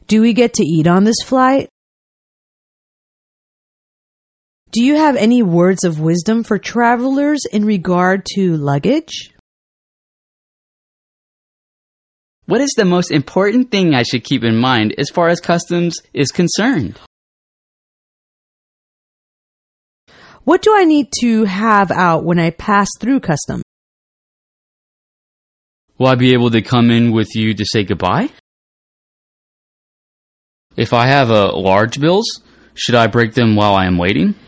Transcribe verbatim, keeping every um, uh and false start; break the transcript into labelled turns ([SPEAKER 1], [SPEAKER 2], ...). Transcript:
[SPEAKER 1] Do we get to eat on this flight? Do you have any words of wisdom for travelers in regard to luggage?
[SPEAKER 2] What is the most important thing I should keep in mind as far as customs is concerned?
[SPEAKER 1] What do I need to have out when I pass through customs?
[SPEAKER 2] Will I be able to come in with you to say goodbye? If I have a large bills, should I break them while I am waiting?